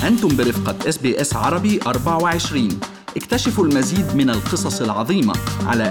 أنتم برفقة SBS عربي 24. اكتشفوا المزيد من القصص العظيمة على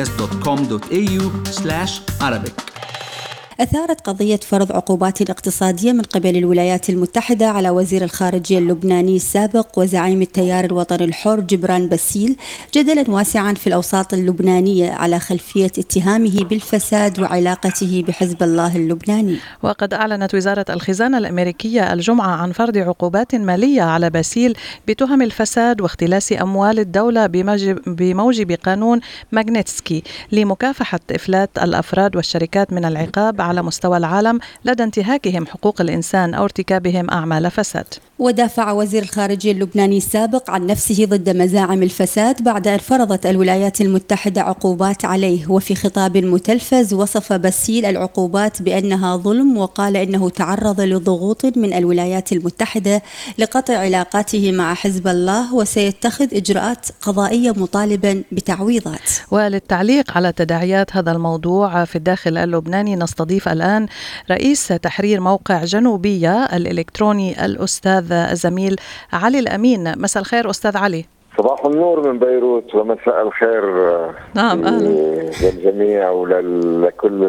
sbs.com.au/Arabic. أثارت قضية فرض عقوبات اقتصادية من قبل الولايات المتحدة على وزير الخارجية اللبناني السابق وزعيم التيار الوطني الحر جبران باسيل جدلا واسعا في الأوساط اللبنانية على خلفية اتهامه بالفساد وعلاقته بحزب الله اللبناني. وقد أعلنت وزارة الخزانة الأمريكية الجمعة عن فرض عقوبات مالية على باسيل بتهم الفساد واختلاس أموال الدولة بموجب قانون ماغنيتسكي لمكافحة إفلات الأفراد والشركات من العقاب على مستوى العالم لدى انتهاكهم حقوق الإنسان أو ارتكابهم أعمال فساد. ودافع وزير الخارجية اللبناني السابق عن نفسه ضد مزاعم الفساد بعد أن فرضت الولايات المتحدة عقوبات عليه، وفي خطاب متلفز وصف باسيل العقوبات بأنها ظلم، وقال إنه تعرض لضغوط من الولايات المتحدة لقطع علاقاته مع حزب الله وسيتخذ إجراءات قضائية مطالبا بتعويضات. وللتعليق على تداعيات هذا الموضوع في الداخل اللبناني نستضيف الآن رئيس تحرير موقع جنوبية الإلكتروني الأستاذ الزميل علي الأمين. مساء الخير أستاذ علي. صباح النور من بيروت ومساء الخير. نعم أهلا للجميع ولكل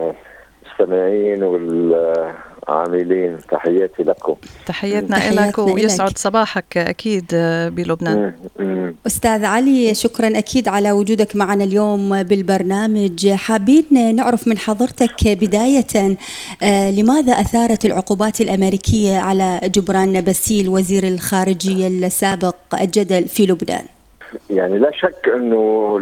المستمعين والعاملين. تحياتي لكم. تحياتنا لك ويسعد صباحك أكيد بلبنان. أستاذ علي، شكرا أكيد على وجودك معنا اليوم بالبرنامج. حابين نعرف من حضرتك بداية لماذا أثارت العقوبات الأمريكية على جبران باسيل وزير الخارجية السابق الجدل في لبنان؟ يعني لا شك أنه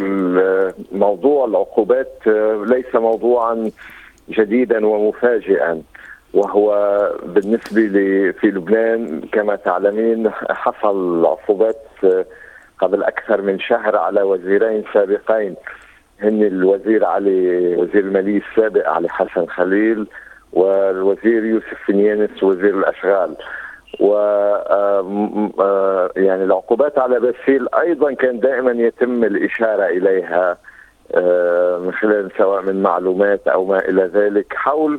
موضوع العقوبات ليس موضوعا جديدا ومفاجئا، وهو بالنسبة في لبنان كما تعلمين حصل عقوبات قبل أكثر من شهر على وزيرين سابقين، هن الوزير وزير المالية السابق علي حسن خليل والوزير يوسف فنيانس وزير الأشغال. يعني العقوبات على باسيل أيضا كان دائما يتم الإشارة إليها من خلال سواء من معلومات أو ما إلى ذلك حول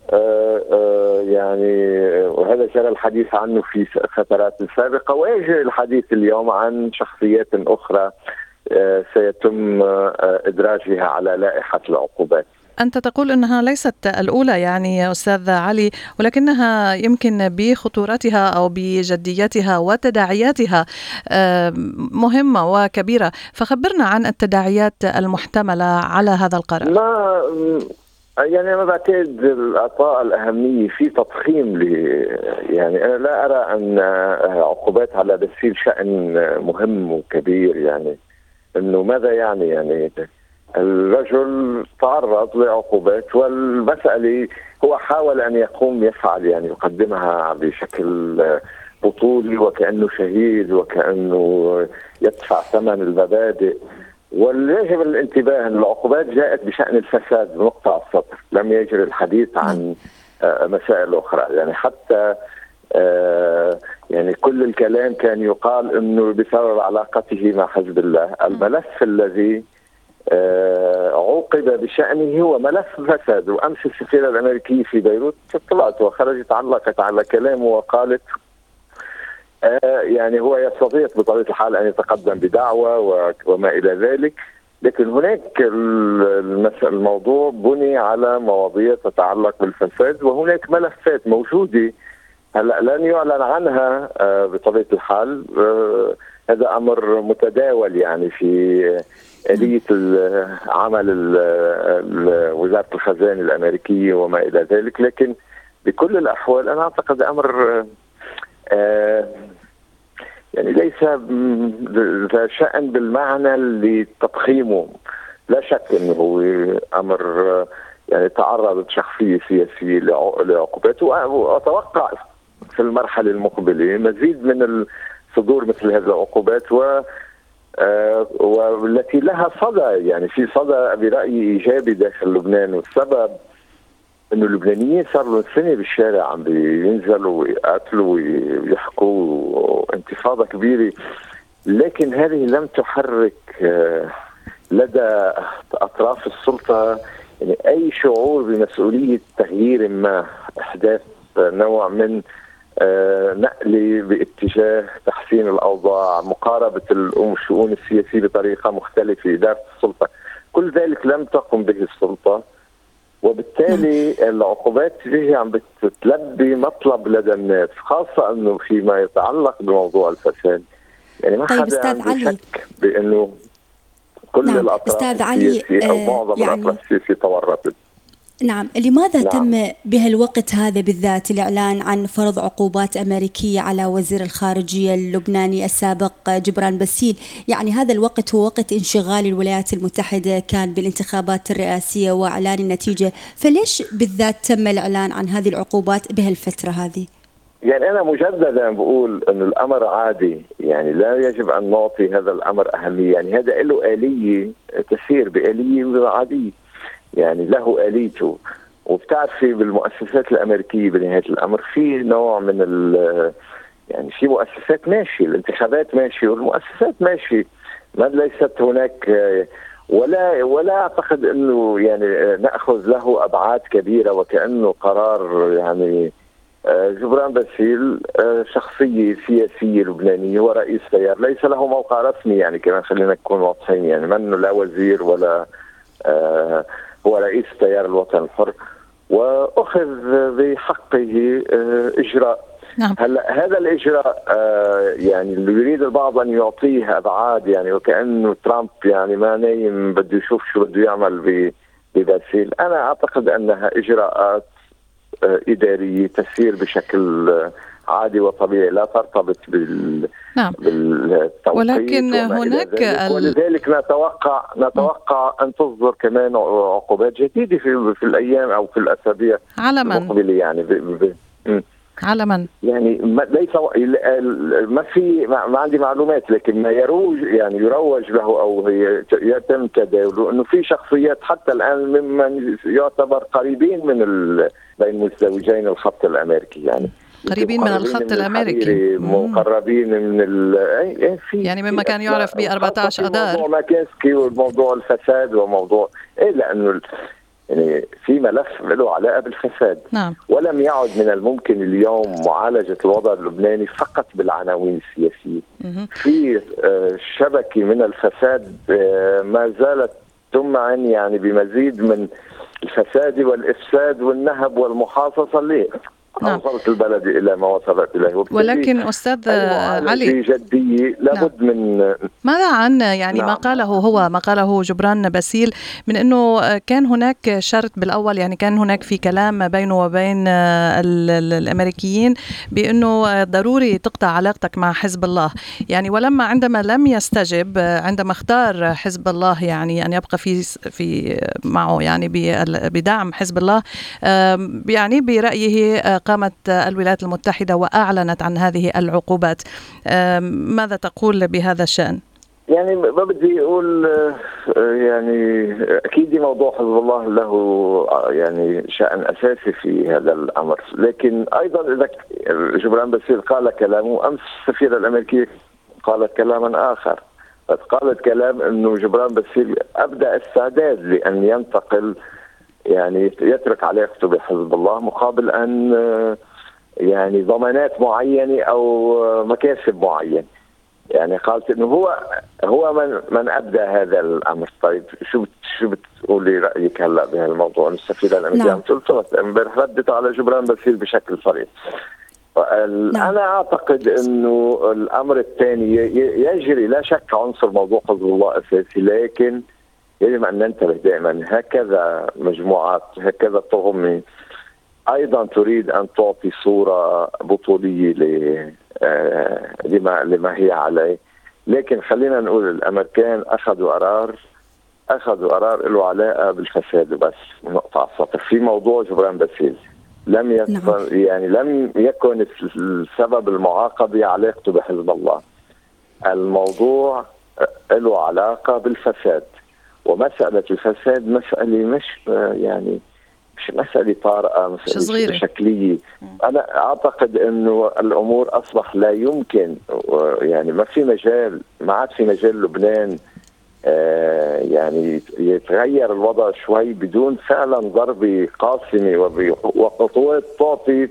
يعني، وهذا جرى الحديث عنه في فترات سابقة، ويجري الحديث اليوم عن شخصيات أخرى سيتم إدراجها على لائحة العقوبات. أنت تقول أنها ليست الأولى يعني يا أستاذ علي، ولكنها يمكن بخطورتها أو بجديتها وتداعياتها مهمة وكبيرة، فخبرنا عن التداعيات المحتملة على هذا القرار. يعني أنا بعتقد الإعطاء الأهمية في تضخيم يعني أنا لا أرى أن عقوبات على باسيل شأن مهم وكبير. يعني إنه ماذا يعني الرجل تعرض لعقوبات، والمسألة هو حاول أن يفعل يعني يقدمها بشكل بطولي وكأنه شهيد وكأنه يدفع ثمن المبادئ. ويجب الانتباه أن العقوبات جاءت بشأن الفساد بمقطع السطر، لم يجري الحديث عن مسائل أخرى. يعني حتى يعني كل الكلام كان يقال أنه بسبب علاقته مع حزب الله. الملف الذي عوقب بشأنه هو ملف فساد. وأمس السفيرة الأمريكية في بيروت طلعت وخرجت علقت على كلامه وقالت يعني هو يستطيع بطبيعة الحال أن يتقدم بدعوة وما إلى ذلك، لكن هناك الموضوع بني على مواضيع تتعلق بالفساد، وهناك ملفات موجودة هلا لن يعلن عنها بطبيعة الحال. هذا أمر متداول يعني في آلية عمل وزارة الخزانة الأمريكية وما إلى ذلك، لكن بكل الأحوال أنا أعتقد أمر يعني ليس ذا شأن بالمعنى اللي تضخيمه. لا شك انه هو امر يعني تعرضت شخصية سياسية لعقوبات، واتوقع في المرحلة المقبلة مزيد من صدور مثل هذه العقوبات والتي لها صدى، يعني في صدى برأيي إيجابي داخل لبنان. والسبب انه اللبنانيين صار لهم سنه بالشارع عم بينزلوا ويقاتلوا ويحكوا انتفاضه كبيره، لكن هذه لم تحرك لدى اطراف السلطه يعني اي شعور بمسؤوليه تغيير ما، احداث نوع من نقلي باتجاه تحسين الأوضاع، مقاربة الشؤون السياسية بطريقة مختلفة، إدارة السلطة، كل ذلك لم تقم به السلطة، وبالتالي العقوبات هي عم بتلبي مطلب لدى الناس، خاصة أنه فيما يتعلق بموضوع الفساد. يعني ما حدا عنده شك بأنه كل الأطراف السياسية أو معظم الأطراف السياسية تورطت. نعم، لماذا تم بهالوقت هذا بالذات الإعلان عن فرض عقوبات أمريكية على وزير الخارجية اللبناني السابق جبران باسيل؟ يعني هذا الوقت هو وقت انشغال الولايات المتحدة كان بالانتخابات الرئاسية وإعلان النتيجة، فليش بالذات تم الإعلان عن هذه العقوبات بهالفترة هذه؟ يعني أنا مجددا بقول أن الأمر عادي، يعني لا يجب أن نعطي هذا الأمر أهمية، يعني هذا له آلية تسير بآلية عادية، يعني له آليته. وبتعرفي بالمؤسسات الأمريكية بنهاية الأمر في نوع من يعني في مؤسسات ماشي، الانتخابات ماشي والمؤسسات ماشي، ما ليست هناك ولا أعتقد أنه يعني نأخذ له أبعاد كبيرة وكأنه قرار. يعني جبران باسيل شخصية سياسية لبنانية ورئيس تيار، ليس له موقع رسمي، يعني كمان خلينا نكون واضحين، يعني منه لا وزير ولا هو رئيس تيار الوطن الحر، وأخذ بحقه إجراء. نعم. هلا هذا الإجراء يعني اللي يريد البعض أن يعطيه أبعاد، يعني وكأنه ترامب يعني ما نايم بده يشوف شو بده يعمل بباسيل. أنا أعتقد أنها إجراءات إدارية تسير بشكل عادي وطبيعي، لا ترتبط نعم. بالتوقيت، ولكن هناك ولذلك نتوقع أن تصدر كمان عقوبات جديدة في الأيام أو في الأسابيع المقبلة. يعني على من؟ يعني ليس ما عندي معلومات، لكن ما يروج له او يتم تداوله انه في شخصيات حتى الان ممن يعتبر قريبين بين مزدوجين الخط الامريكي، يعني قريبين من الخط الامريكي، مقربين من يعني مما كان يعرف ب 14 اذار، موضوع ماكنسكي والموضوع الفساد وموضوع لانه يعني في ملف له علاقة بالفساد. نعم. ولم يعد من الممكن اليوم معالجة الوضع اللبناني فقط بالعناوين السياسية. في شبكة من الفساد ما زالت تمعن يعني بمزيد من الفساد والإفساد والنهب والمحاصصة اللي وصلت البلد إلى ما وصلت إليه. ولكن أستاذ علي جدية لابد من ماذا عن يعني ما قاله جبران باسيل من أنه كان هناك شرط بالأول، يعني كان هناك في كلام بينه وبين الأمريكيين بأنه ضروري تقطع علاقتك مع حزب الله، يعني ولما عندما لم يستجب، عندما اختار حزب الله يعني أن يبقى في معه يعني بدعم حزب الله، يعني برأيه قامت الولايات المتحدة وأعلنت عن هذه العقوبات. ماذا تقول بهذا الشأن؟ يعني ما بدي أقول يعني أكيد موضوع حزب الله له يعني شأن أساسي في هذا الأمر، لكن أيضا إذا جبران باسيل قال كلامه، أمس السفيرة الأمريكية قالت كلاما آخر، قالت كلام أنه جبران باسيل أبدأ استعداد لأن ينتقل، يعني يترك علاقته بحزب الله مقابل أن يعني ضمانات معينة أو مكاسب معينة. يعني قالت إنه هو من أبدى هذا الأمر. طيب شو بتقولي رأيك هلا بهالموضوع؟ السفيرة الأمريكية قلت امبارح ردت على جبران باسيل بشكل صريح. أنا أعتقد إنه الأمر الثاني يجري لا شك عنصر موضوع حزب الله أساسي، لكن يجب أن ننتبه دائما هكذا مجموعات هكذا طغمة أيضا تريد أن تعطي صورة بطولية لما هي عليه. لكن خلينا نقول الأمريكان أخذوا قرار له علاقة بالفساد وبس، نقطة على السطر. في موضوع جبران باسيل لم يكن السبب المعاقبة علاقته بحزب الله، الموضوع له علاقة بالفساد، ومسألة الفساد مسألة مش مسألة طارئة، مسألة شكلية. أنا أعتقد أنه الأمور أصبح لا يمكن، يعني ما عاد في مجال لبنان يعني يتغير الوضع شوي بدون فعلا ضربة قاسمة وخطوات تعطي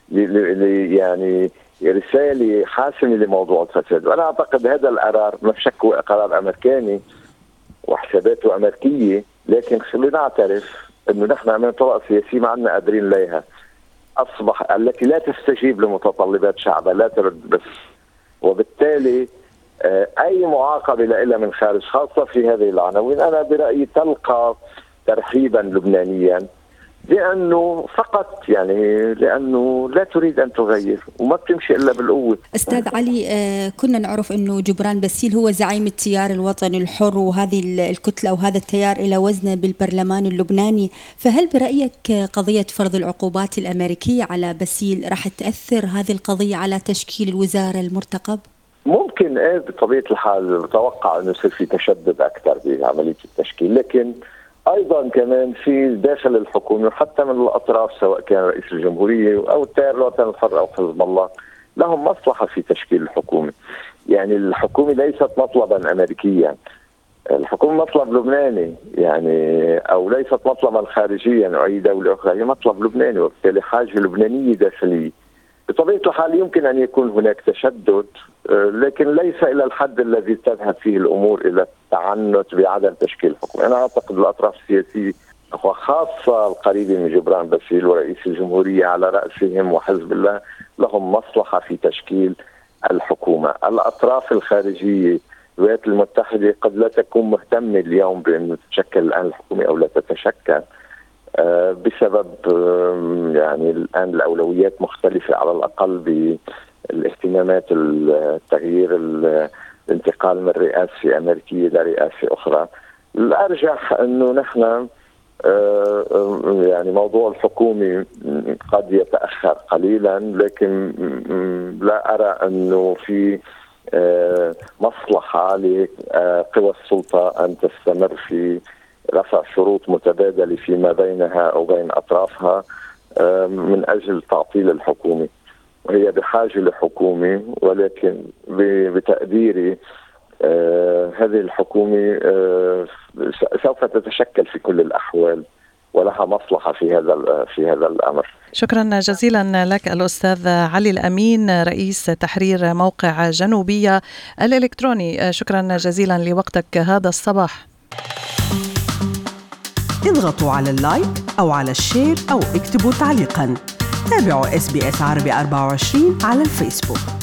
يعني رسالة حاسمة لموضوع الفساد. وأنا أعتقد هذا القرار ما في شك هو قرار أمريكاني وحساباته أمريكية، لكن خلينا نعترف أنه نحن أمام طبقة سياسية ما عندنا قادرين عليها، أصبح التي لا تستجيب لمتطلبات شعبها، لا ترد بس، وبالتالي أي معاقبة لها من خارج خاصة في هذه العناوين أنا برأيي تلقى ترحيبا لبنانيا، لأنه فقط يعني لأنه لا تريد أن تغير وما بتمشي إلا بالقوة. أستاذ علي، كنا نعرف أنه جبران باسيل هو زعيم التيار الوطني الحر، وهذه الكتلة وهذا التيار إلى وزنه بالبرلمان اللبناني، فهل برأيك قضية فرض العقوبات الأمريكية على باسيل راح تأثر هذه القضية على تشكيل الوزارة المرتقب؟ ممكن بطبيعة الحال بتوقع أنه يصير في تشدد أكثر بعملية التشكيل، لكن أيضا كمان في داخل الحكومة وحتى من الأطراف سواء كان رئيس الجمهورية أو التيار الوطني الحر أو حزب الله لهم مصلحة في تشكيل الحكومة. يعني الحكومة ليست مطلبا أمريكيا، الحكومة مطلب لبناني، يعني أو ليست مطلبا خارجيا أو أي دولة أخرى، هي مطلب لبناني، وبالتالي حاجة لبنانية داخلية. بطبيعة الحال يمكن أن يكون هناك تشدد، لكن ليس إلى الحد الذي تذهب فيه الأمور إلى التعنت بعدم تشكيل حكومة. أنا أعتقد الأطراف السياسية وخاصة القريبة من جبران باسيل ورئيس الجمهورية على رأسهم وحزب الله لهم مصلحة في تشكيل الحكومة. الأطراف الخارجية الولايات المتحدة قد لا تكون مهتمة اليوم بأن تتشكل الآن الحكومة أو لا تتشكل، بسبب يعني الآن الأولويات مختلفة على الأقل بالاهتمامات التغيير الانتقال من رئاسة أمريكية لرئاسة أخرى. الأرجح أنه نحن يعني موضوع الحكومة قد يتأخر قليلا، لكن لا أرى أنه في مصلحة لقوى السلطة أن تستمر في رفع شروط متبادلة فيما بينها أو بين أطرافها من أجل تعطيل الحكومة، وهي بحاجة لحكومة، ولكن بتقديري هذه الحكومة سوف تتشكل في كل الأحوال ولها مصلحة في هذا الأمر. شكرا جزيلا لك الأستاذ علي الأمين، رئيس تحرير موقع جنوبية الإلكتروني. شكرا جزيلا لوقتك هذا الصباح. اضغطوا على اللايك أو على الشير أو اكتبوا تعليقا. تابعوا SBS عربي 24 على الفيسبوك.